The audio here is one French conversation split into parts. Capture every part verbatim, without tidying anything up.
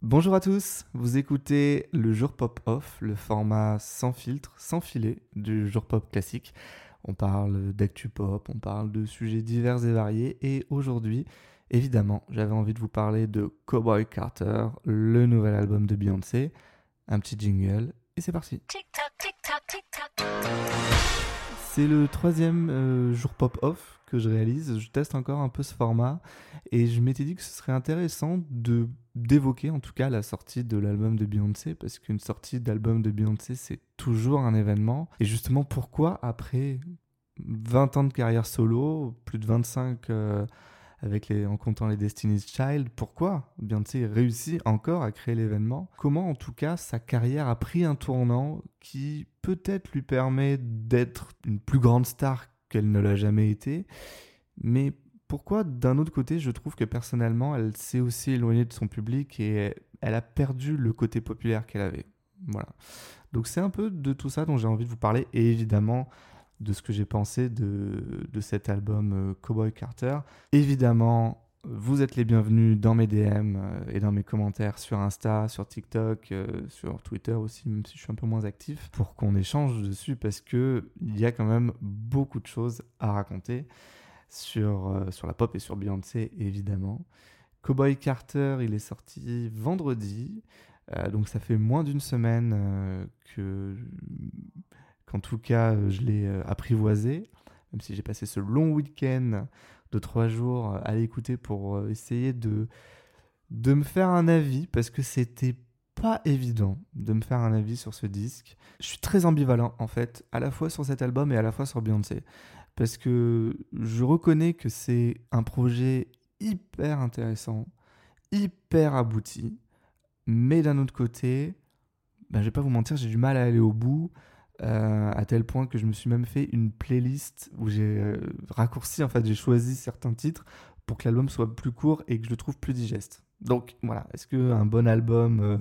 Bonjour à tous, vous écoutez le Jour Pop Off, le format sans filtre, sans filet du Jour Pop classique. On parle d'actu pop, on parle de sujets divers et variés et aujourd'hui, évidemment, j'avais envie de vous parler de Cowboy Carter, le nouvel album de Beyoncé. Un petit jingle et c'est parti. Tic-tac, tic-tac, tic-tac. C'est le troisième euh, Jour Pop Off que je réalise, je teste encore un peu ce format et je m'étais dit que ce serait intéressant de, d'évoquer en tout cas la sortie de l'album de Beyoncé parce qu'une sortie d'album de Beyoncé c'est toujours un événement et justement pourquoi après vingt ans de carrière solo, plus de vingt-cinq euh, avec les, en comptant les Destiny's Child, pourquoi Beyoncé réussit encore à créer l'événement? Comment en tout cas sa carrière a pris un tournant qui peut-être lui permet d'être une plus grande star qu'elle ne l'a jamais été, mais pourquoi d'un autre côté je trouve que personnellement elle s'est aussi éloignée de son public et elle a perdu le côté populaire qu'elle avait. Voilà. Donc c'est un peu de tout ça dont j'ai envie de vous parler et évidemment de ce que j'ai pensé de, de cet album euh, Cowboy Carter. Évidemment, vous êtes les bienvenus dans mes D M euh, et dans mes commentaires sur Insta, sur TikTok, euh, sur Twitter aussi, même si je suis un peu moins actif, pour qu'on échange dessus parce qu'il y a quand même beaucoup de choses à raconter sur, euh, sur la pop et sur Beyoncé, évidemment. Cowboy Carter, il est sorti vendredi, euh, donc ça fait moins d'une semaine euh, que... En tout cas, je l'ai apprivoisé, même si j'ai passé ce long week-end de trois jours à l'écouter pour essayer de, de me faire un avis, parce que c'était pas évident de me faire un avis sur ce disque. Je suis très ambivalent, en fait, à la fois sur cet album et à la fois sur Beyoncé, parce que je reconnais que c'est un projet hyper intéressant, hyper abouti, mais d'un autre côté, ben, je vais pas vous mentir, j'ai du mal à aller au bout, Euh, à tel point que je me suis même fait une playlist où j'ai euh, raccourci, en fait, j'ai choisi certains titres pour que l'album soit plus court et que je le trouve plus digeste. Donc voilà, est-ce qu'un bon album euh,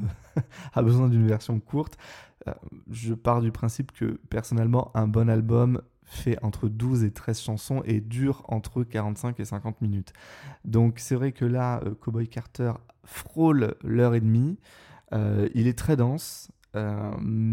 a besoin d'une version courte? euh, Je pars du principe que personnellement, un bon album fait entre douze et treize chansons et dure entre quarante-cinq et cinquante minutes. Donc c'est vrai que là, euh, Cowboy Carter frôle l'heure et demie. Euh, il est très dense, euh,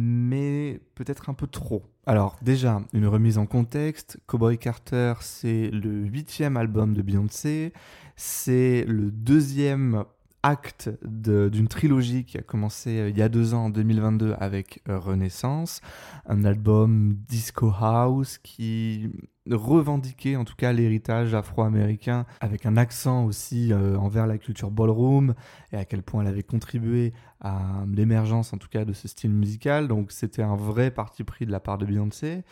mais peut-être un peu trop. Alors déjà, une remise en contexte, Cowboy Carter, c'est le huitième album de Beyoncé, c'est le deuxième acte de, d'une trilogie qui a commencé euh, il y a deux ans, en deux mille vingt-deux, avec euh, Renaissance, un album disco house qui revendiquait en tout cas l'héritage afro-américain avec un accent aussi euh, envers la culture ballroom et à quel point elle avait contribué à l'émergence en tout cas de ce style musical. Donc c'était un vrai parti pris de la part de Beyoncé.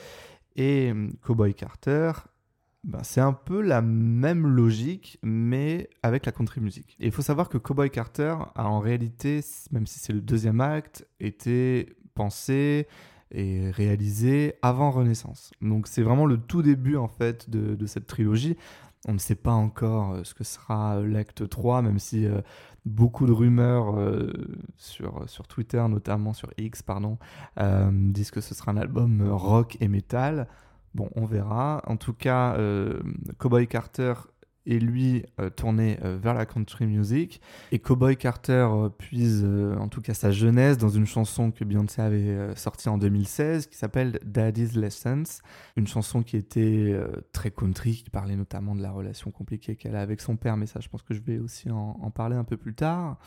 Et Cowboy Carter, ben, c'est un peu la même logique, mais avec la country music. Et il faut savoir que Cowboy Carter a en réalité, même si c'est le deuxième acte, été pensé et réalisé avant Renaissance. Donc c'est vraiment le tout début en fait de, de cette trilogie. On ne sait pas encore ce que sera l'acte trois, même si euh, beaucoup de rumeurs euh, sur, sur Twitter, notamment sur X, pardon, euh, disent que ce sera un album rock et metal. Bon, on verra. En tout cas, euh, Cowboy Carter est lui euh, tourné euh, vers la country music. Et Cowboy Carter euh, puise euh, en tout cas sa jeunesse dans une chanson que Beyoncé avait euh, sortie en deux mille seize qui s'appelle Daddy's Lessons. Une chanson qui était euh, très country, qui parlait notamment de la relation compliquée qu'elle a avec son père. Mais ça, je pense que je vais aussi en, en parler un peu plus tard.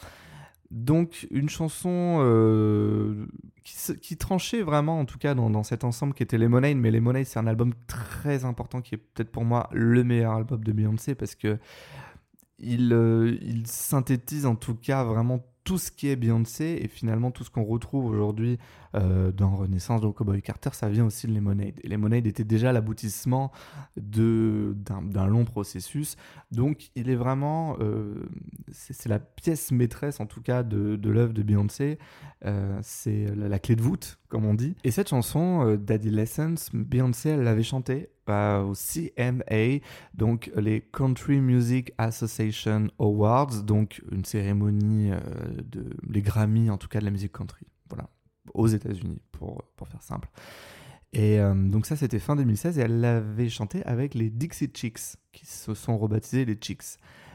Donc une chanson euh, qui, qui tranchait vraiment en tout cas dans, dans cet ensemble qui était Lemonade, mais Lemonade c'est un album très important qui est peut-être pour moi le meilleur album de Beyoncé parce que il, euh, il synthétise en tout cas vraiment tout ce qui est Beyoncé et finalement tout ce qu'on retrouve aujourd'hui euh, dans Renaissance, donc Cowboy Carter, ça vient aussi de Lemonade. Et Lemonade était déjà l'aboutissement de, d'un, d'un long processus, donc il est vraiment, euh, c'est, c'est la pièce maîtresse en tout cas de, de l'œuvre de Beyoncé, euh, c'est la, la clé de voûte comme on dit. Et cette chanson, euh, Daddy Lessons, Beyoncé elle l'avait chantée euh, au C M A, donc les Country Music Association Awards, donc une cérémonie euh, de les Grammy en tout cas de la musique country, voilà, aux États-Unis pour pour faire simple. Et euh, donc ça c'était fin deux mille seize et elle l'avait chanté avec les Dixie Chicks qui se sont rebaptisés les Chicks.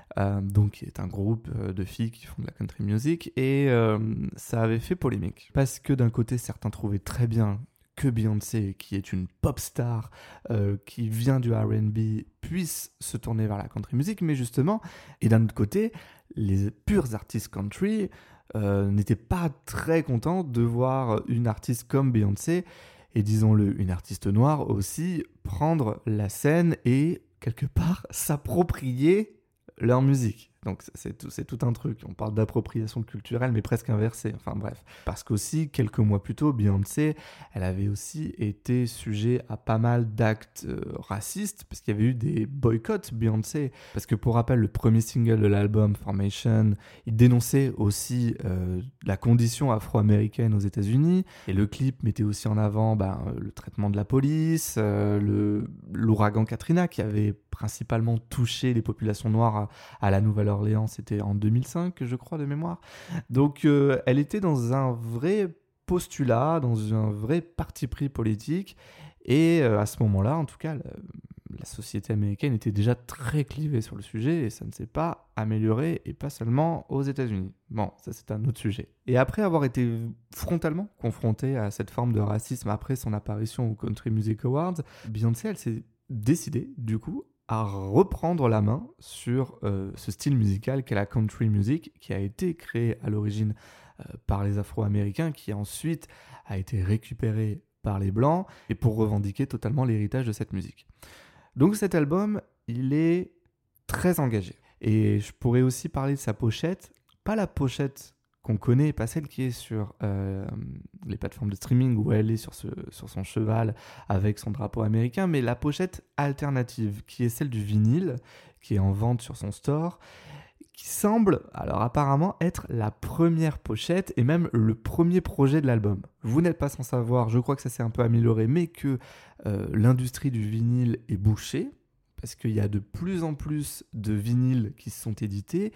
euh, donc qui est un groupe euh, de filles qui font de la country music, et euh, ça avait fait polémique. Parce que d'un côté, certains trouvaient très bien que Beyoncé, qui est une pop star, euh, qui vient du R and B, puisse se tourner vers la country music, mais justement, et d'un autre côté, les purs artistes country euh, n'étaient pas très contents de voir une artiste comme Beyoncé, et disons-le, une artiste noire aussi, prendre la scène et, quelque part, s'approprier leur musique. Donc c'est tout, c'est tout un truc. On parle d'appropriation culturelle, mais presque inversée. Enfin bref. Parce qu'aussi, quelques mois plus tôt, Beyoncé, elle avait aussi été sujet à pas mal d'actes euh, racistes, parce qu'il y avait eu des boycotts Beyoncé. Parce que pour rappel, le premier single de l'album, Formation, il dénonçait aussi euh, la condition afro-américaine aux États-Unis. Et le clip mettait aussi en avant ben, le traitement de la police, euh, le, l'ouragan Katrina qui avait principalement touché les populations noires à, à la Nouvelle-Orléans, c'était en deux mille cinq, je crois, de mémoire. Donc, euh, elle était dans un vrai postulat, dans un vrai parti pris politique, et euh, à ce moment-là, en tout cas, la, la société américaine était déjà très clivée sur le sujet, et ça ne s'est pas amélioré, et pas seulement aux États-Unis. Bon, ça c'est un autre sujet. Et après avoir été frontalement confrontée à cette forme de racisme après son apparition au Country Music Awards, Beyoncé, elle s'est décidée, du coup, à reprendre la main sur euh, ce style musical qu'est la country music, qui a été créé à l'origine euh, par les Afro-Américains, qui ensuite a été récupéré par les Blancs, et pour revendiquer totalement l'héritage de cette musique. Donc cet album, il est très engagé. Et je pourrais aussi parler de sa pochette, pas la pochette qu'on connaît, pas celle qui est sur euh, les plateformes de streaming où elle est sur, ce, sur son cheval avec son drapeau américain, mais la pochette alternative qui est celle du vinyle, qui est en vente sur son store, qui semble, alors apparemment, être la première pochette et même le premier projet de l'album. Vous n'êtes pas sans savoir, je crois que ça s'est un peu amélioré, mais que euh, l'industrie du vinyle est bouchée, parce qu'il y a de plus en plus de vinyles qui se sont édités,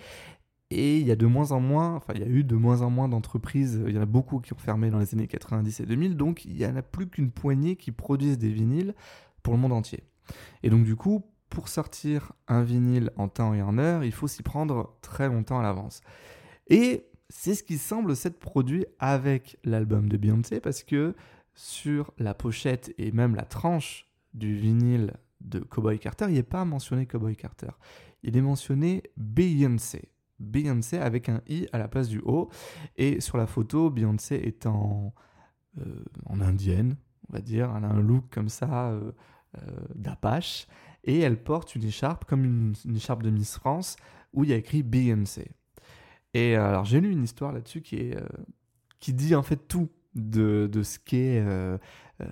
et il y a de moins en moins, enfin il y a eu de moins en moins d'entreprises, il y en a beaucoup qui ont fermé dans les années quatre-vingt-dix et deux mille, donc il n'y en a plus qu'une poignée qui produisent des vinyles pour le monde entier. Et donc du coup, pour sortir un vinyle en temps et en heure, il faut s'y prendre très longtemps à l'avance. Et c'est ce qui semble s'être produit avec l'album de Beyoncé, parce que sur la pochette et même la tranche du vinyle de Cowboy Carter, il n'est pas mentionné Cowboy Carter, il est mentionné Beyoncé. Beyoncé avec un i à la place du o, et sur la photo, Beyoncé est en, euh, en indienne, on va dire, elle a un look comme ça euh, euh, d'Apache, et elle porte une écharpe comme une, une écharpe de Miss France où il y a écrit Beyoncé. Et euh, alors j'ai lu une histoire là-dessus qui est euh, qui dit en fait tout de, de ce qu'est euh, euh,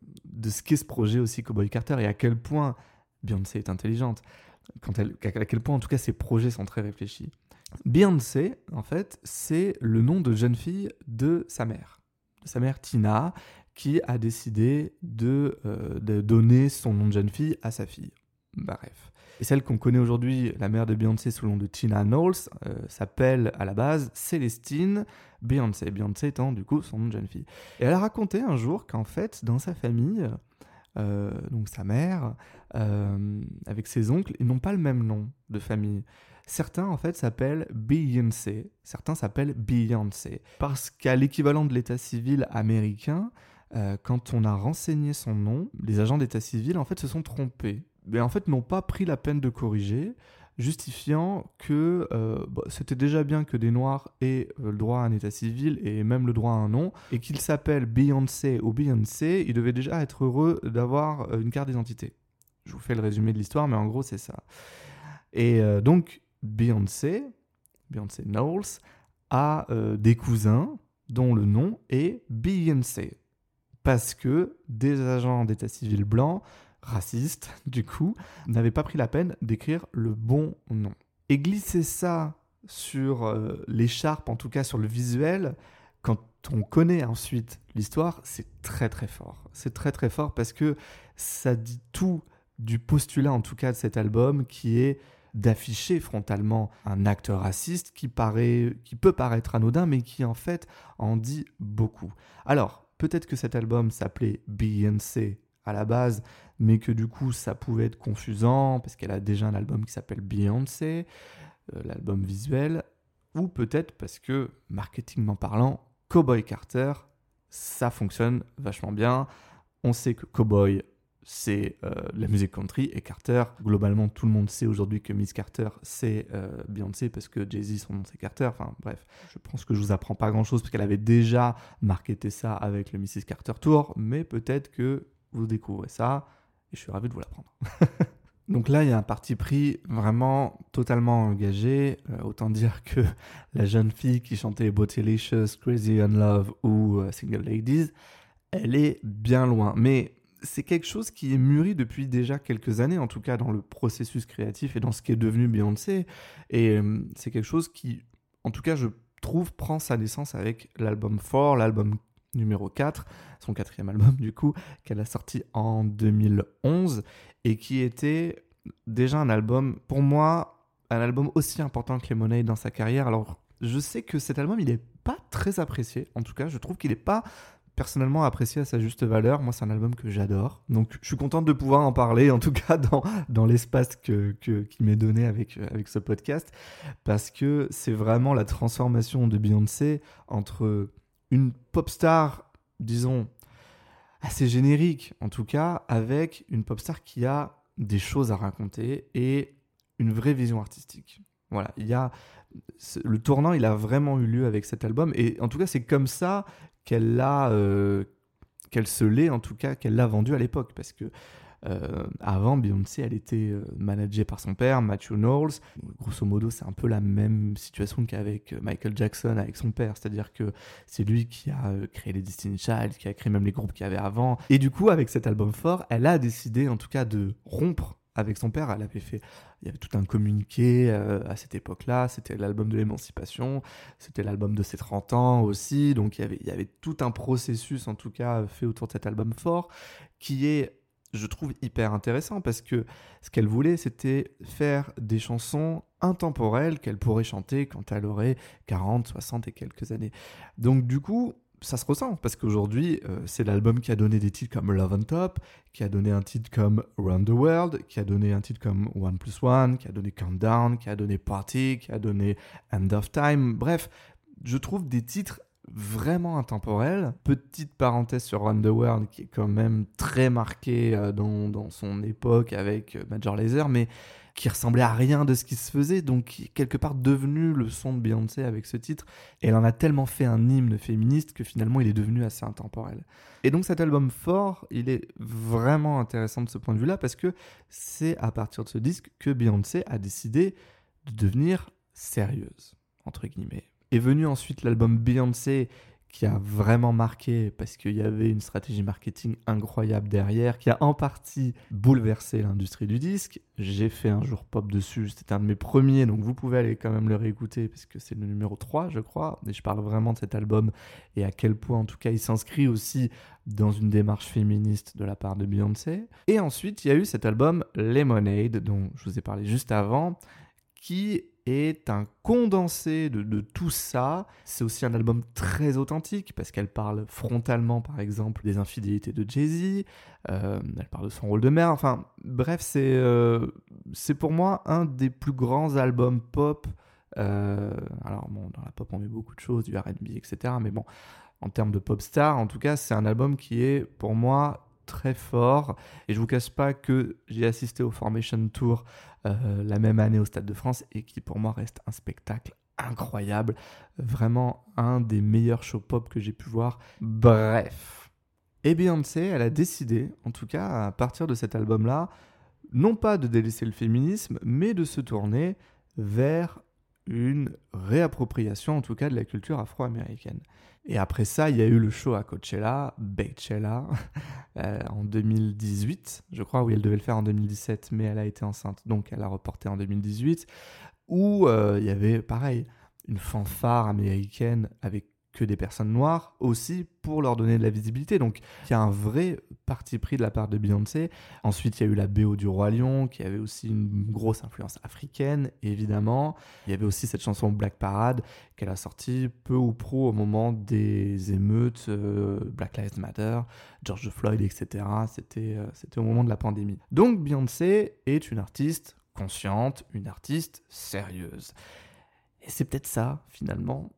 de ce qu'est ce projet aussi Cowboy Carter, et à quel point Beyoncé est intelligente, quand elle, à quel point en tout cas ses projets sont très réfléchis. Beyoncé, en fait, c'est le nom de jeune fille de sa mère, de sa mère Tina, qui a décidé de, euh, de donner son nom de jeune fille à sa fille. Bref. Et celle qu'on connaît aujourd'hui, la mère de Beyoncé sous le nom de Tina Knowles, euh, s'appelle à la base Célestine Beyoncé. Beyoncé étant du coup son nom de jeune fille. Et elle a raconté un jour qu'en fait, dans sa famille, euh, donc sa mère, euh, avec ses oncles, ils n'ont pas le même nom de famille. Certains, en fait, s'appellent Beyoncé, certains s'appellent Beyoncé. Parce qu'à l'équivalent de l'état civil américain, euh, quand on a renseigné son nom, les agents d'état civil, en fait, se sont trompés. Mais en fait, n'ont pas pris la peine de corriger, justifiant que euh, bah, c'était déjà bien que des Noirs aient euh, le droit à un état civil et même le droit à un nom, et qu'ils s'appellent Beyoncé ou Beyoncé, ils devaient déjà être heureux d'avoir euh, une carte d'identité. Je vous fais le résumé de l'histoire, mais en gros, c'est ça. Et euh, donc, Beyoncé, Beyoncé Knowles, a euh, des cousins dont le nom est Beyoncé. Parce que des agents d'état civil blancs, racistes du coup, n'avaient pas pris la peine d'écrire le bon nom. Et glisser ça sur euh, l'écharpe, en tout cas sur le visuel, quand on connaît ensuite l'histoire, c'est très très fort. C'est très très fort parce que ça dit tout du postulat en tout cas de cet album, qui est d'afficher frontalement un acte raciste qui, paraît, qui peut paraître anodin, mais qui en fait en dit beaucoup. Alors, peut-être que cet album s'appelait Beyoncé à la base, mais que du coup ça pouvait être confusant parce qu'elle a déjà un album qui s'appelle Beyoncé, euh, l'album visuel, ou peut-être parce que, marketingment parlant, Cowboy Carter, ça fonctionne vachement bien. On sait que Cowboy, c'est euh, la musique country, et Carter, globalement, tout le monde sait aujourd'hui que Miss Carter, c'est euh, Beyoncé, parce que Jay-Z, son nom, c'est Carter. Enfin, bref, je pense que je vous apprends pas grand-chose, parce qu'elle avait déjà marketé ça avec le missus Carter Tour, mais peut-être que vous découvrez ça, et je suis ravi de vous l'apprendre. Donc là, il y a un parti pris vraiment totalement engagé. Euh, autant dire que la jeune fille qui chantait Bootylicious, Crazy in Love ou euh, Single Ladies, elle est bien loin. Mais c'est quelque chose qui est mûri depuis déjà quelques années, en tout cas dans le processus créatif et dans ce qui est devenu Beyoncé. Et euh, c'est quelque chose qui, en tout cas, je trouve, prend sa naissance avec l'album quatre, l'album numéro quatre, son quatrième album du coup, qu'elle a sorti en deux mille onze et qui était déjà un album, pour moi, un album aussi important que Lemonade dans sa carrière. Alors, je sais que cet album, il n'est pas très apprécié. En tout cas, je trouve qu'il n'est pas personnellement apprécié à sa juste valeur. Moi, c'est un album que j'adore. Donc, je suis contente de pouvoir en parler, en tout cas dans, dans l'espace que, que, qui m'est donné avec, avec ce podcast, parce que c'est vraiment la transformation de Beyoncé entre une pop star, disons, assez générique, en tout cas, avec une pop star qui a des choses à raconter et une vraie vision artistique. Voilà, il y a le tournant, il a vraiment eu lieu avec cet album, et en tout cas, c'est comme ça qu'elle l'a, euh, qu'elle se l'est, en tout cas, qu'elle l'a vendu à l'époque, parce que euh, avant, Beyoncé, elle était euh, managée par son père, Matthew Knowles. Grosso modo, c'est un peu la même situation qu'avec Michael Jackson avec son père, c'est-à-dire que c'est lui qui a euh, créé les Destiny's Child, qui a créé même les groupes qu'il y avait avant. Et du coup, avec cet album fort, elle a décidé, en tout cas, de rompre avec son père. Elle avait fait, il y avait tout un communiqué euh, à cette époque-là. C'était l'album de l'émancipation, c'était l'album de ses trente ans aussi. Donc il y avait, il y avait tout un processus, en tout cas, fait autour de cet album fort, qui est, je trouve, hyper intéressant, parce que ce qu'elle voulait, c'était faire des chansons intemporelles qu'elle pourrait chanter quand elle aurait quarante, soixante et quelques années. Donc du coup, ça se ressent, parce qu'aujourd'hui, euh, c'est l'album qui a donné des titres comme Love on Top, qui a donné un titre comme Round the World, qui a donné un titre comme One Plus One, qui a donné Countdown, qui a donné Party, qui a donné End of Time. Bref, je trouve des titres vraiment intemporel. Petite parenthèse sur Run the World, qui est quand même très marqué euh, dans, dans son époque avec euh, Major Lazer, mais qui ressemblait à rien de ce qui se faisait, donc qui est quelque part devenu le son de Beyoncé avec ce titre. Et elle en a tellement fait un hymne féministe que finalement il est devenu assez intemporel. Et donc cet album fort, il est vraiment intéressant de ce point de vue-là, parce que c'est à partir de ce disque que Beyoncé a décidé de devenir sérieuse, entre guillemets. Est venu ensuite l'album Beyoncé, qui a vraiment marqué, parce qu'il y avait une stratégie marketing incroyable derrière, qui a en partie bouleversé l'industrie du disque. J'ai fait un jour pop dessus, c'était un de mes premiers, donc vous pouvez aller quand même le réécouter, parce que c'est le numéro trois, je crois, et je parle vraiment de cet album, et à quel point, en tout cas, il s'inscrit aussi dans une démarche féministe de la part de Beyoncé. Et ensuite, il y a eu cet album Lemonade, dont je vous ai parlé juste avant, qui est un condensé de, de tout ça. C'est aussi un album très authentique, parce qu'elle parle frontalement, par exemple, des infidélités de Jay-Z, euh, elle parle de son rôle de mère, enfin, bref, c'est, euh, c'est pour moi un des plus grands albums pop. Euh, alors bon, dans la pop, on met beaucoup de choses, du R and B, et cetera, mais bon, en termes de pop star, en tout cas, c'est un album qui est, pour moi, très fort. Et je vous cache pas que j'ai assisté au Formation Tour euh, la même année au Stade de France, et qui pour moi reste un spectacle incroyable, vraiment un des meilleurs shows pop que j'ai pu voir. Bref, et Beyoncé, elle a décidé, en tout cas à partir de cet album-là, non pas de délaisser le féminisme, mais de se tourner vers une réappropriation, en tout cas, de la culture afro-américaine. Et après ça, il y a eu le show à Coachella, Beychella, euh, en deux mille dix-huit, je crois. Oui, elle devait le faire en deux mille dix-sept, mais elle a été enceinte, donc elle a reporté en deux mille dix-huit, où euh, il y avait, pareil, une fanfare américaine avec que des personnes noires aussi pour leur donner de la visibilité. Donc il y a un vrai parti pris de la part de Beyoncé. Ensuite, il y a eu la B O du Roi Lion qui avait aussi une grosse influence africaine, évidemment. Il y avait aussi cette chanson Black Parade qu'elle a sortie peu ou pro au moment des émeutes, euh, Black Lives Matter, George Floyd, et cetera. C'était, euh, c'était au moment de la pandémie. Donc Beyoncé est une artiste consciente, une artiste sérieuse. Et c'est peut-être ça, finalement,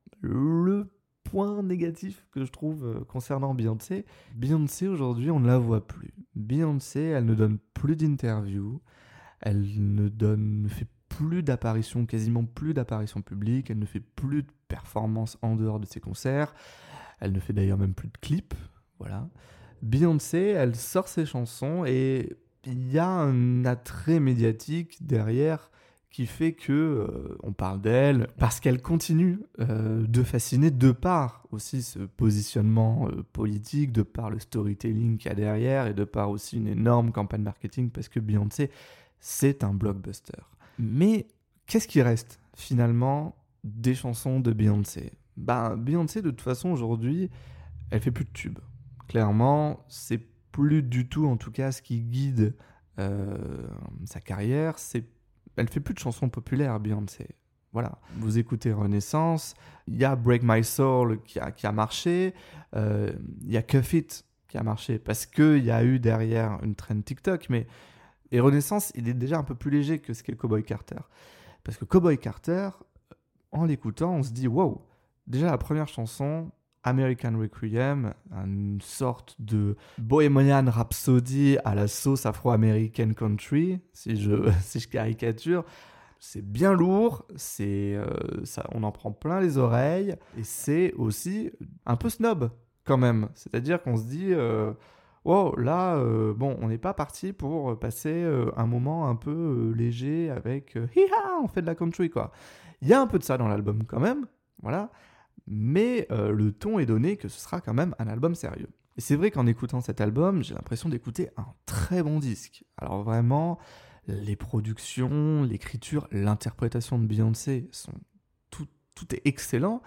le point négatif que je trouve euh, concernant Beyoncé. Beyoncé, aujourd'hui, on ne la voit plus. Beyoncé, elle ne donne plus d'interviews, elle ne donne, ne fait plus d'apparitions, quasiment plus d'apparitions publiques, elle ne fait plus de performances en dehors de ses concerts, elle ne fait d'ailleurs même plus de clips, voilà. Beyoncé, elle sort ses chansons et il y a un attrait médiatique derrière qui fait que euh, on parle d'elle parce qu'elle continue euh, de fasciner de par aussi ce positionnement euh, politique, de par le storytelling qu'il y a derrière et de par aussi une énorme campagne marketing parce que Beyoncé, c'est un blockbuster. Mais qu'est-ce qui reste finalement des chansons de Beyoncé ? Ben, Beyoncé, de toute façon, aujourd'hui, elle fait plus de tubes. Clairement, c'est plus du tout, en tout cas, ce qui guide euh, sa carrière, c'est elle fait plus de chansons populaires, Beyoncé. Voilà. Vous écoutez Renaissance, il y a Break My Soul qui a, qui a marché, euh, il y a Cuff It qui a marché parce qu'il y a eu derrière une trend TikTok, mais et Renaissance, il est déjà un peu plus léger que ce qu'est Cowboy Carter. Parce que Cowboy Carter, en l'écoutant, on se dit, wow, déjà la première chanson, American Requiem, une sorte de Bohemian Rhapsody à la sauce afro-américaine country, si je, si je caricature. C'est bien lourd, c'est, euh, ça, on en prend plein les oreilles, et c'est aussi un peu snob, quand même. C'est-à-dire qu'on se dit, euh, wow, là, euh, bon, on n'est pas parti pour passer euh, un moment un peu euh, léger avec euh, hi-ha, on fait de la country, quoi. Il y a un peu de ça dans l'album, quand même, voilà. Mais euh, le ton est donné que ce sera quand même un album sérieux. Et c'est vrai qu'en écoutant cet album, j'ai l'impression d'écouter un très bon disque. Alors vraiment, les productions, l'écriture, l'interprétation de Beyoncé, sont tout, tout est excellent,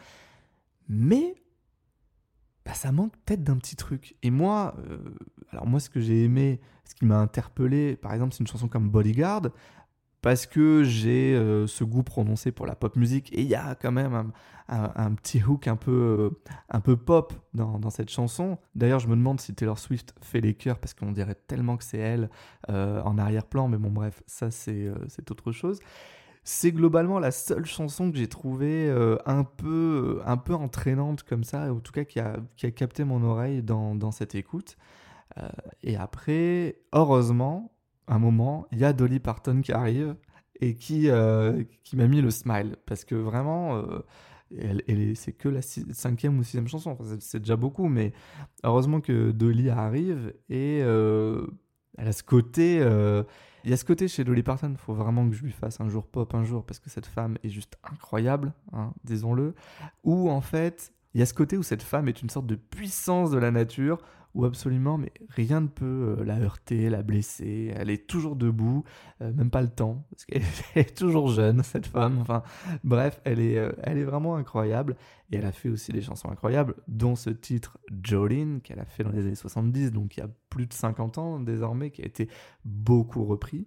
mais bah, ça manque peut-être d'un petit truc. Et moi, euh, alors moi ce que j'ai aimé, ce qui m'a interpellé, par exemple, c'est une chanson comme Bodyguard, parce que j'ai euh, ce goût prononcé pour la pop musique et il y a quand même un, un, un petit hook un peu, euh, un peu pop dans, dans cette chanson. D'ailleurs, je me demande si Taylor Swift fait les chœurs parce qu'on dirait tellement que c'est elle euh, en arrière-plan, mais bon bref, ça c'est, euh, c'est autre chose. C'est globalement la seule chanson que j'ai trouvée euh, un, peu, un peu entraînante comme ça, en tout cas qui a, qui a capté mon oreille dans, dans cette écoute. Euh, et après, heureusement, un moment, il y a Dolly Parton qui arrive et qui, euh, qui m'a mis le smile. Parce que vraiment, euh, elle, elle est, c'est que la six, cinquième ou sixième chanson. Enfin, c'est, c'est déjà beaucoup, mais heureusement que Dolly arrive et euh, elle a ce côté... Euh, il y a ce côté chez Dolly Parton, il faut vraiment que je lui fasse un jour pop un jour parce que cette femme est juste incroyable, hein, disons-le. Où en fait, il y a ce côté où cette femme est une sorte de puissance de la nature où absolument, mais rien ne peut euh, la heurter, la blesser. Elle est toujours debout, euh, même pas le temps, parce qu'elle est toujours jeune, cette femme. Enfin, bref, elle est, euh, elle est vraiment incroyable. Et elle a fait aussi des chansons incroyables, dont ce titre Jolene, qu'elle a fait dans les années soixante-dix, donc il y a plus de cinquante ans désormais, qui a été beaucoup repris.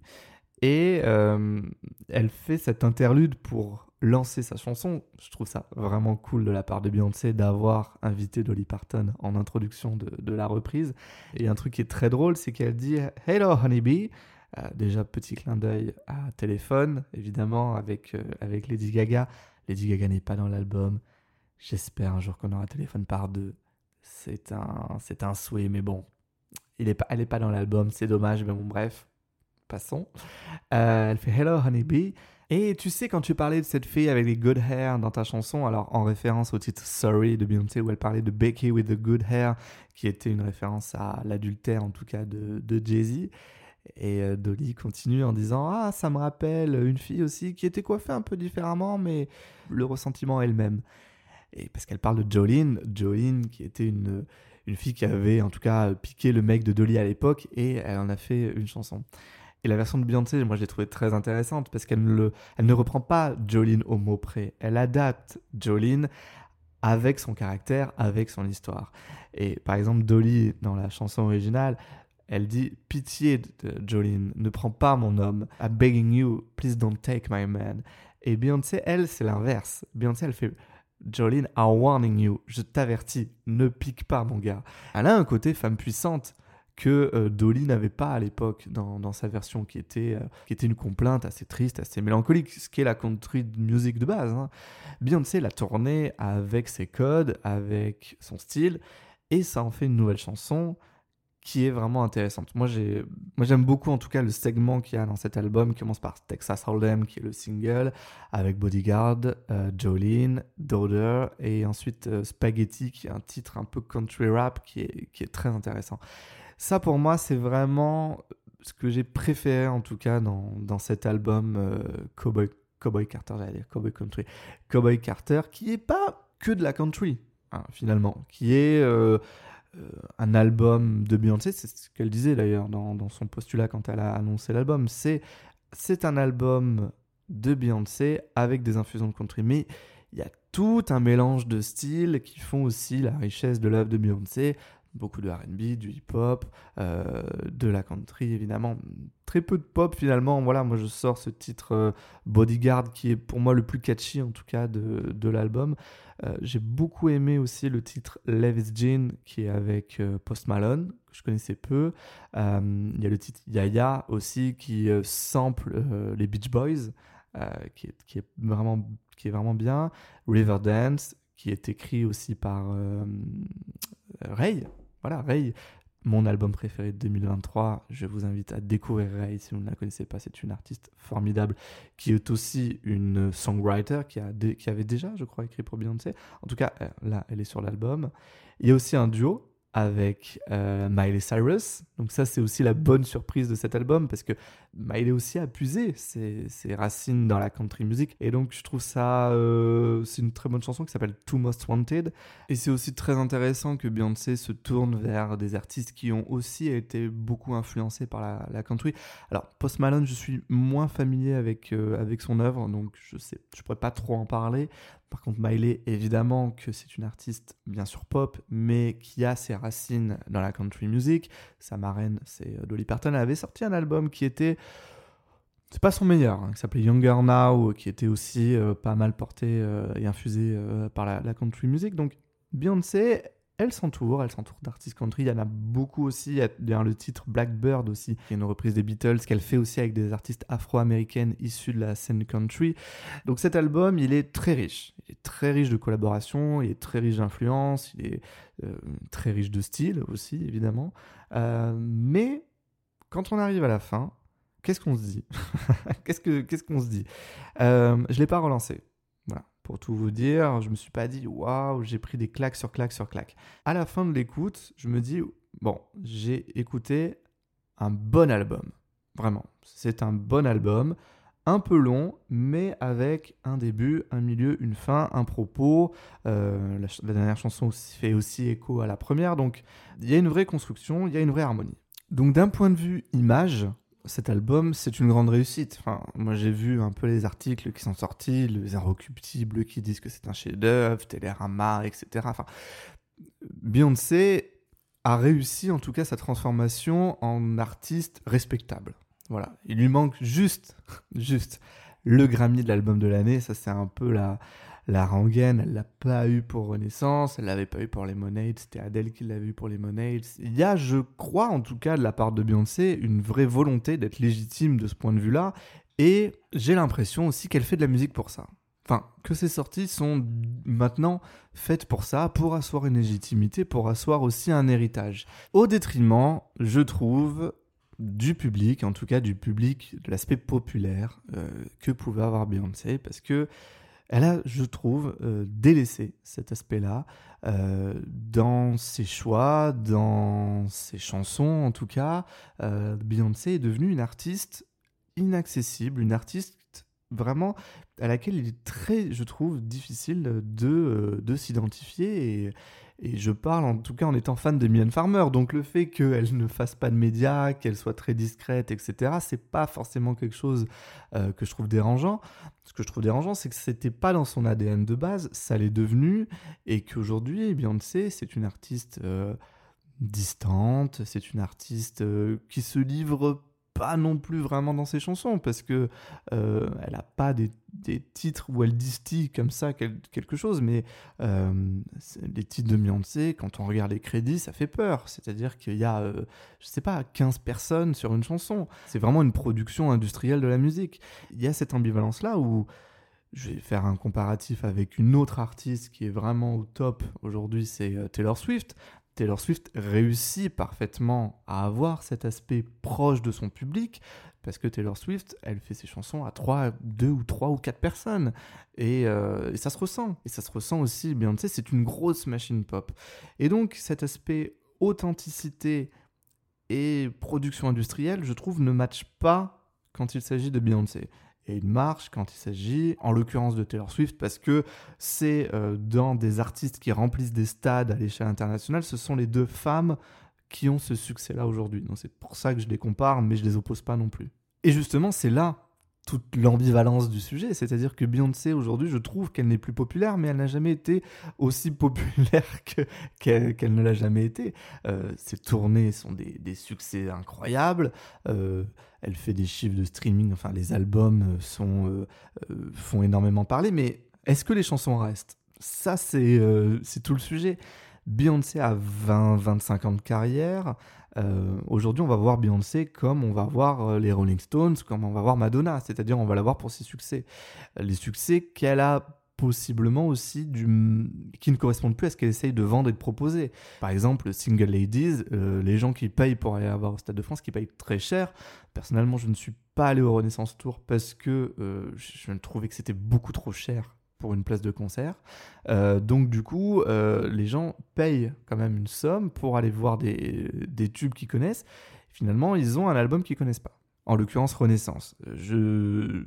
Et euh, elle fait cet interlude pour lancer sa chanson. Je trouve ça vraiment cool de la part de Beyoncé d'avoir invité Dolly Parton en introduction de, de la reprise. Et un truc qui est très drôle, c'est qu'elle dit « Hello Honeybee ». Euh, déjà, petit clin d'œil à Téléphone, évidemment, avec, euh, avec Lady Gaga. Lady Gaga n'est pas dans l'album. J'espère un jour qu'on aura Téléphone par deux. C'est un, c'est un souhait, mais bon, il est pas, elle n'est pas dans l'album, c'est dommage, mais bon, bref. Passons. Euh, elle fait Hello Honeybee. Et tu sais, quand tu parlais de cette fille avec les good hair dans ta chanson, alors en référence au titre Sorry de Beyoncé, où elle parlait de Becky with the good hair, qui était une référence à l'adultère, en tout cas, de, de Jay-Z. Et euh, Dolly continue en disant Ah, ça me rappelle une fille aussi qui était coiffée un peu différemment, mais le ressentiment est le même. Et parce qu'elle parle de Jolene, Jolene qui était une, une fille qui avait en tout cas piqué le mec de Dolly à l'époque, et elle en a fait une chanson. Et la version de Beyoncé, moi, je l'ai trouvée très intéressante parce qu'elle ne, le, elle ne reprend pas Jolene au mot près. Elle adapte Jolene avec son caractère, avec son histoire. Et par exemple, Dolly, dans la chanson originale, elle dit « Pitié, Jolene, ne prends pas mon homme. I'm begging you, please don't take my man. » Et Beyoncé, elle, c'est l'inverse. Beyoncé, elle fait « Jolene, I'm warning you. Je t'avertis, ne pique pas, mon gars. » Elle a un côté femme puissante que euh, Dolly n'avait pas à l'époque dans, dans sa version, qui était, euh, qui était une complainte assez triste, assez mélancolique, ce qui est la country music de base. Hein. Beyoncé l'a tournée avec ses codes, avec son style, et ça en fait une nouvelle chanson qui est vraiment intéressante. Moi, j'ai, moi, j'aime beaucoup en tout cas le segment qu'il y a dans cet album, qui commence par Texas Hold'em, qui est le single, avec Bodyguard, euh, Jolene, Daughter, et ensuite euh, Spaghetti, qui est un titre un peu country rap, qui est, qui est très intéressant. Ça, pour moi, c'est vraiment ce que j'ai préféré, en tout cas, dans, dans cet album euh, Cowboy, Cowboy Carter, j'allais dire Cowboy Country. Cowboy Carter, qui n'est pas que de la country, hein, finalement, qui est euh, euh, un album de Beyoncé, c'est ce qu'elle disait d'ailleurs dans, dans son postulat quand elle a annoncé l'album. C'est, c'est un album de Beyoncé avec des infusions de country, mais il y a tout un mélange de styles qui font aussi la richesse de l'œuvre de Beyoncé. Beaucoup de R and B, du hip-hop, euh, de la country évidemment, très peu de pop finalement. Voilà, moi je sors ce titre euh, Bodyguard qui est pour moi le plus catchy en tout cas de, de l'album. Euh, j'ai beaucoup aimé aussi le titre Levi's Jean qui est avec euh, Post Malone, que je connaissais peu. Euh, il y a le titre Yaya aussi qui euh, sample euh, les Beach Boys, euh, qui, est, qui, est vraiment, qui est vraiment bien. Riverdance qui est écrit aussi par euh, Ray. Voilà, Ray, mon album préféré de deux mille vingt-trois. Je vous invite à découvrir Ray si vous ne la connaissez pas. C'est une artiste formidable qui est aussi une songwriter qui, a dé- qui avait déjà, je crois, écrit pour Beyoncé. En tout cas, là, elle est sur l'album. Il y a aussi un duo avec euh, Miley Cyrus. Donc ça, c'est aussi la bonne surprise de cet album parce que Miley aussi a puisé ses, ses racines dans la country music. Et donc, je trouve ça... Euh, c'est une très bonne chanson qui s'appelle Two Most Wanted. Et c'est aussi très intéressant que Beyoncé se tourne vers des artistes qui ont aussi été beaucoup influencés par la, la country. Alors, Post Malone, je suis moins familier avec, euh, avec son œuvre, donc je sais, je pourrais pas trop en parler. Par contre, Miley, évidemment que c'est une artiste bien sûr pop, mais qui a ses racines dans la country music. Sa marraine, c'est Dolly Parton. Elle avait sorti un album qui était... C'est pas son meilleur, hein, qui s'appelait Younger Now, qui était aussi euh, pas mal porté euh, et infusé euh, par la, la country music. Donc, Beyoncé, elle s'entoure, elle s'entoure d'artistes country. Il y en a beaucoup aussi. Il y a bien le titre Blackbird aussi, qui est une reprise des Beatles, qu'elle fait aussi avec des artistes afro-américaines issus de la scène country. Donc cet album, il est très riche. Il est très riche de collaborations, il est très riche d'influences, il est euh, très riche de style aussi, évidemment. Euh, mais quand on arrive à la fin, qu'est-ce qu'on se dit qu'est-ce, que, qu'est-ce qu'on se dit euh, Je ne l'ai pas relancé. Voilà. Pour tout vous dire, je me suis pas dit waouh, j'ai pris des claques sur claques sur claques. À la fin de l'écoute, je me dis bon, j'ai écouté un bon album. Vraiment, c'est un bon album, un peu long, mais avec un début, un milieu, une fin, un propos. Euh, la, la dernière chanson fait aussi écho à la première, donc il y a une vraie construction, il y a une vraie harmonie. Donc d'un point de vue image, cet album, c'est une grande réussite. Enfin, moi, j'ai vu un peu les articles qui sont sortis, les Inrecuptibles qui disent que c'est un chef-d'œuvre, Télérama, et cetera. Enfin, Beyoncé a réussi, en tout cas, sa transformation en artiste respectable. Voilà. Il lui manque juste, juste le Grammy de l'album de l'année. Ça, c'est un peu la... La rengaine, elle l'a pas eu pour Renaissance, elle l'avait pas eu pour Lemonade, c'était Adele qui l'avait eu pour Lemonade. Il y a, je crois, en tout cas de la part de Beyoncé, une vraie volonté d'être légitime de ce point de vue-là, et j'ai l'impression aussi qu'elle fait de la musique pour ça. Enfin, que ses sorties sont maintenant faites pour ça, pour asseoir une légitimité, pour asseoir aussi un héritage. Au détriment, je trouve, du public, en tout cas du public, de l'aspect populaire euh, que pouvait avoir Beyoncé, parce que elle a, je trouve, euh, délaissé cet aspect-là euh, dans ses choix, dans ses chansons en tout cas. Euh, Beyoncé est devenue une artiste inaccessible, une artiste vraiment à laquelle il est très, je trouve, difficile de, euh, de s'identifier. Et, et je parle en tout cas en étant fan de Mylène Farmer. Donc le fait qu'elle ne fasse pas de médias, qu'elle soit très discrète, et cetera, c'est pas forcément quelque chose euh, que je trouve dérangeant. Ce que je trouve dérangeant, c'est que c'était pas dans son A D N de base, ça l'est devenu, et qu'aujourd'hui, Beyoncé, c'est une artiste euh, distante, c'est une artiste euh, qui se livre pas non plus vraiment dans ses chansons, parce que euh, elle a pas des, des titres où elle distille comme ça quel, quelque chose, mais euh, les titres de Beyoncé, quand on regarde les crédits, ça fait peur. C'est-à-dire qu'il y a, euh, je sais pas, quinze personnes sur une chanson. C'est vraiment une production industrielle de la musique. Il y a cette ambivalence-là où je vais faire un comparatif avec une autre artiste qui est vraiment au top aujourd'hui, c'est euh, Taylor Swift. Taylor Swift réussit parfaitement à avoir cet aspect proche de son public, parce que Taylor Swift, elle fait ses chansons à trois, deux ou trois ou quatre personnes, et, euh, et ça se ressent. Et ça se ressent aussi, Beyoncé, c'est une grosse machine pop. Et donc cet aspect authenticité et production industrielle, je trouve, ne matche pas quand il s'agit de Beyoncé. Et il marche quand il s'agit, en l'occurrence, de Taylor Swift, parce que c'est euh, dans des artistes qui remplissent des stades à l'échelle internationale, ce sont les deux femmes qui ont ce succès-là aujourd'hui. Donc c'est pour ça que je les compare, mais je les oppose pas non plus. Et justement, c'est là toute l'ambivalence du sujet, c'est-à-dire que Beyoncé, aujourd'hui, je trouve qu'elle n'est plus populaire, mais elle n'a jamais été aussi populaire que, qu'elle, qu'elle ne l'a jamais été. Euh, ses tournées sont des, des succès incroyables, euh, elle fait des chiffres de streaming, enfin les albums sont, euh, euh, font énormément parler, mais est-ce que les chansons restent ? Ça, c'est, euh, c'est tout le sujet. Beyoncé a vingt à vingt-cinq ans de carrière. Euh, aujourd'hui, on va voir Beyoncé comme on va voir euh, les Rolling Stones, comme on va voir Madonna, c'est-à-dire on va la voir pour ses succès. Les succès qu'elle a possiblement aussi du... qui ne correspondent plus à ce qu'elle essaye de vendre et de proposer. Par exemple, Single Ladies, euh, les gens qui payent pour aller la voir au Stade de France, qui payent très cher. Personnellement, je ne suis pas allé au Renaissance Tour parce que euh, je trouvais que c'était beaucoup trop cher pour une place de concert. Euh, donc du coup, euh, les gens payent quand même une somme pour aller voir des, des tubes qu'ils connaissent. Finalement, ils ont un album qu'ils connaissent pas. En l'occurrence, Renaissance. Je...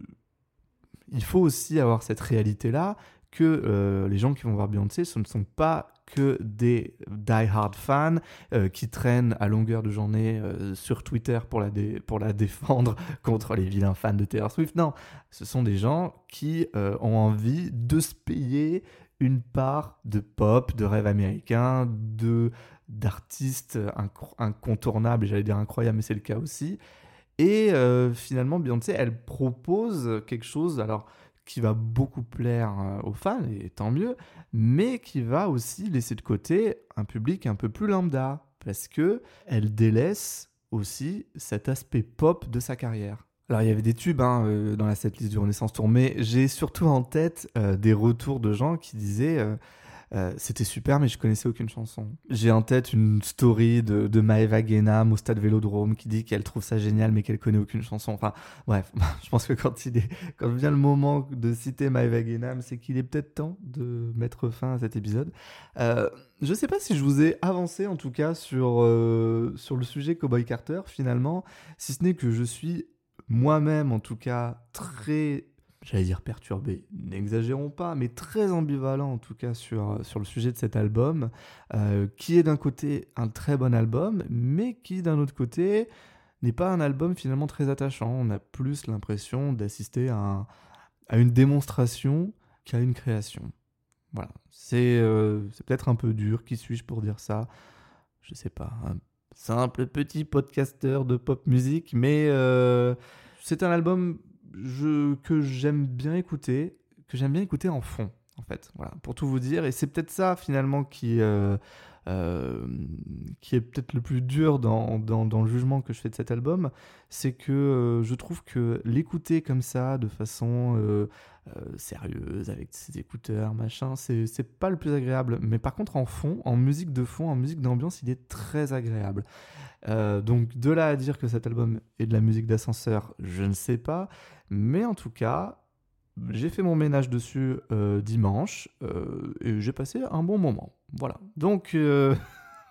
Il faut aussi avoir cette réalité-là que euh, les gens qui vont voir Beyoncé, ce ne sont pas que des die-hard fans euh, qui traînent à longueur de journée euh, sur Twitter pour la, dé- pour la défendre contre les vilains fans de Taylor Swift. Non, ce sont des gens qui euh, ont envie de se payer une part de pop, de rêve américain, de, d'artistes inc- incontournables, j'allais dire incroyables, mais c'est le cas aussi. Et euh, finalement, Beyoncé, elle propose quelque chose, alors qui va beaucoup plaire euh, aux fans, et tant mieux, mais qui va aussi laisser de côté un public un peu plus lambda, parce que elle délaisse aussi cet aspect pop de sa carrière. Alors il y avait des tubes hein, euh, dans la setlist du Renaissance Tour, mais j'ai surtout en tête euh, des retours de gens qui disaient euh, euh, c'était super, mais je connaissais aucune chanson. J'ai en tête une story de, de Maëva Guénam au stade Vélodrome qui dit qu'elle trouve ça génial, mais qu'elle connaît aucune chanson. Enfin, bref, je pense que quand, il est, quand vient le moment de citer Maëva Guénam, c'est qu'il est peut-être temps de mettre fin à cet épisode. Euh, je sais pas si je vous ai avancé, en tout cas, sur, euh, sur le sujet Cowboy Carter, finalement, si ce n'est que je suis moi-même, en tout cas, très... j'allais dire perturbé, n'exagérons pas, mais très ambivalent en tout cas sur, sur le sujet de cet album, euh, qui est d'un côté un très bon album, mais qui d'un autre côté n'est pas un album finalement très attachant. On a plus l'impression d'assister à, un, à une démonstration qu'à une création. Voilà, c'est, euh, c'est peut-être un peu dur, qui suis-je pour dire ça ? Je sais pas, un simple petit podcasteur de pop musique, mais euh, c'est un album je, que j'aime bien écouter, que j'aime bien écouter en fond, en fait, voilà, pour tout vous dire. Et c'est peut-être ça, finalement, qui, euh, euh, qui est peut-être le plus dur dans, dans, dans le jugement que je fais de cet album, c'est que euh, je trouve que l'écouter comme ça, de façon euh, euh, sérieuse, avec ses écouteurs, machin, c'est, c'est pas le plus agréable. Mais par contre, en fond, en musique de fond, en musique d'ambiance, il est très agréable. Euh, donc de là à dire que cet album est de la musique d'ascenseur, je ne sais pas, mais en tout cas, j'ai fait mon ménage dessus euh, dimanche euh, et j'ai passé un bon moment. Voilà. Donc, euh,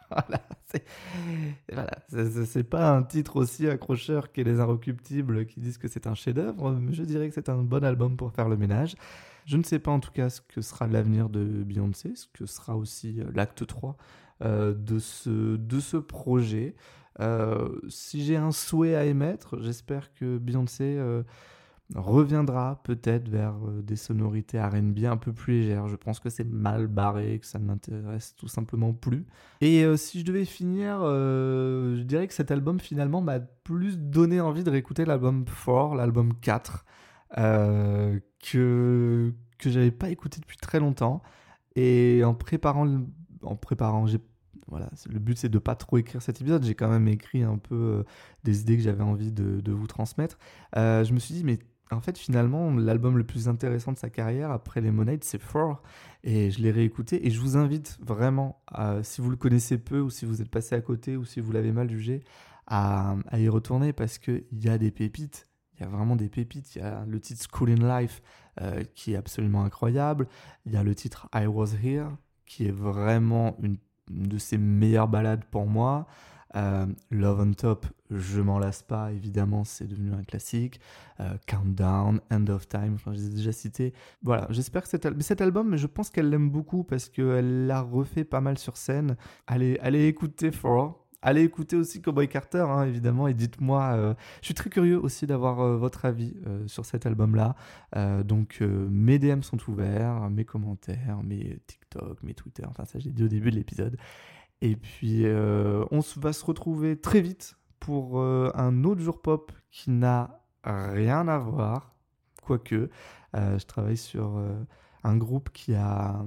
Voilà, c'est, voilà, c'est, c'est- c'est pas un titre aussi accrocheur que Les Inrecuptibles qui disent que c'est un chef-d'œuvre, mais je dirais que c'est un bon album pour faire le ménage. Je ne sais pas en tout cas ce que sera l'avenir de Beyoncé, ce que sera aussi euh, l'acte trois euh, de, ce, de ce projet. Euh, si j'ai un souhait à émettre, j'espère que Beyoncé euh, reviendra peut-être vers euh, des sonorités R and B un peu plus légères. Je pense que c'est mal barré, que ça ne m'intéresse tout simplement plus. Et euh, si je devais finir, euh, je dirais que cet album finalement m'a plus donné envie de réécouter l'album quatre, l'album quatre, euh, que, que j'avais pas écouté depuis très longtemps. Et en préparant, le- en préparant, j'ai, voilà, c'est- le but c'est de pas trop écrire cet épisode. J'ai quand même écrit un peu euh, des idées que j'avais envie de, de vous transmettre. Euh, je me suis dit, mais en fait, finalement, l'album le plus intéressant de sa carrière après Lemonade, c'est Four. Et je l'ai réécouté. Et je vous invite vraiment, à- si vous le connaissez peu, ou si vous êtes passé à côté, ou si vous l'avez mal jugé, à, à y retourner parce qu'il y a des pépites. Il y a vraiment des pépites. Il y a le titre School in Life euh, qui est absolument incroyable. Il y a le titre I Was Here qui est vraiment une, une de ses meilleures ballades pour moi. Euh, Love on Top, je m'en lasse pas, évidemment, c'est devenu un classique. Euh, Countdown, End of Time, enfin, je les ai déjà cités. Voilà, j'espère que cet, al- cet album, je pense qu'elle l'aime beaucoup parce qu'elle l'a refait pas mal sur scène. Allez, allez écouter For. Allez écouter aussi Cowboy Carter, hein, évidemment, et dites-moi. euh, Je suis très curieux aussi d'avoir euh, votre avis euh, sur cet album-là. Euh, donc, euh, mes D M sont ouverts, mes commentaires, mes TikTok, mes Twitter, enfin, ça, j'ai dit au début de l'épisode. Et puis, euh, on se- va se retrouver très vite pour euh, un autre jour pop qui n'a rien à voir. Quoique, euh, je travaille sur euh, un groupe qui a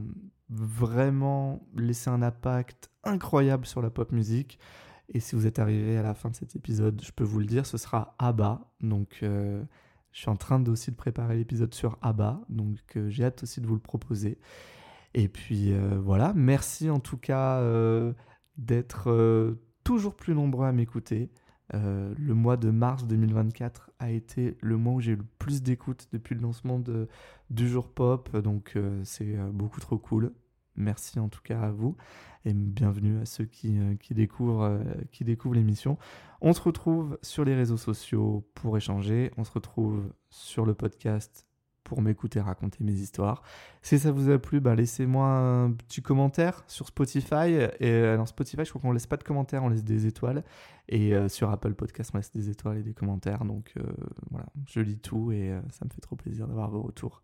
vraiment laissé un impact incroyable sur la pop musique. Et si vous êtes arrivé à la fin de cet épisode, je peux vous le dire, ce sera ABBA. Donc, euh, je suis en train de, aussi de préparer l'épisode sur ABBA. Donc, euh, j'ai hâte aussi de vous le proposer. Et puis euh, voilà, merci en tout cas euh, d'être euh, toujours plus nombreux à m'écouter. Euh, le mois de mars deux mille vingt-quatre a été le mois où j'ai eu le plus d'écoute depuis le lancement de, du jour pop, donc euh, c'est euh, beaucoup trop cool. Merci en tout cas à vous et bienvenue à ceux qui, euh, qui découvrent, euh, qui découvrent l'émission. On se retrouve sur les réseaux sociaux pour échanger, on se retrouve sur le podcast pour m'écouter raconter mes histoires. Si ça vous a plu, bah laissez-moi un petit commentaire sur Spotify. Et euh, dans Spotify, je crois qu'on laisse pas de commentaires, on laisse des étoiles. Et euh, sur Apple Podcast, on laisse des étoiles et des commentaires. Donc euh, voilà, je lis tout et euh, ça me fait trop plaisir d'avoir vos retours.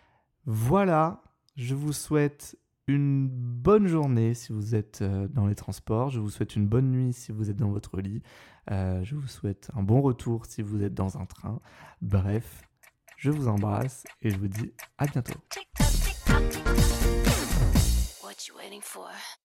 Voilà, je vous souhaite une bonne journée si vous êtes euh, dans les transports. Je vous souhaite une bonne nuit si vous êtes dans votre lit. Euh, je vous souhaite un bon retour si vous êtes dans un train. Bref, je vous embrasse et je vous dis à bientôt. What you waiting for?